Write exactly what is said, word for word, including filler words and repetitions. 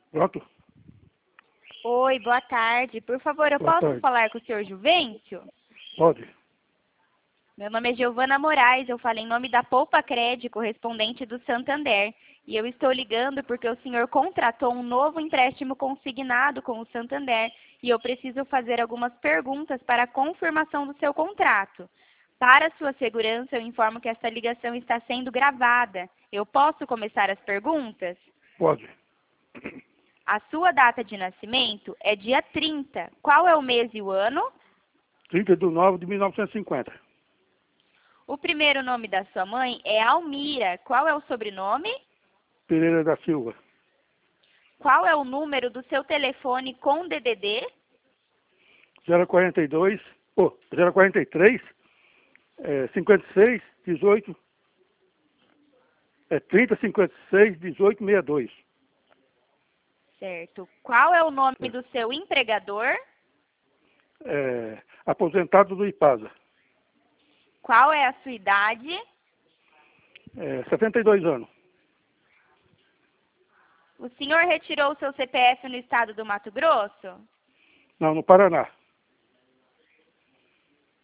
Pronto? Oi, boa tarde. Por favor, eu Boa posso tarde. falar com o senhor Juvencio? Pode. Meu nome é Giovana Moraes, eu falo em nome da Poupa Crédito, correspondente do Santander. E eu estou ligando porque o senhor contratou um novo empréstimo consignado com o Santander e eu preciso fazer algumas perguntas para a confirmação do seu contrato. Para sua segurança, eu informo que esta ligação está sendo gravada. Eu posso começar as perguntas? Pode. A sua data de nascimento é dia trinta. Qual é o mês e o ano? trinta de nove de mil novecentos e cinquenta. O primeiro nome da sua mãe é Almira. Qual é o sobrenome? Pereira da Silva. Qual é o número do seu telefone com D D D? zero quarenta e dois, oh, zero quarenta e três, é, cinquenta e seis, dezoito, é trinta, cinquenta e seis, dezoito, sessenta e dois. Certo. Qual é o nome do seu empregador? É, aposentado do IPASA. Qual é a sua idade? É, setenta e dois anos. O senhor retirou o seu C P F no estado do Mato Grosso? Não, no Paraná.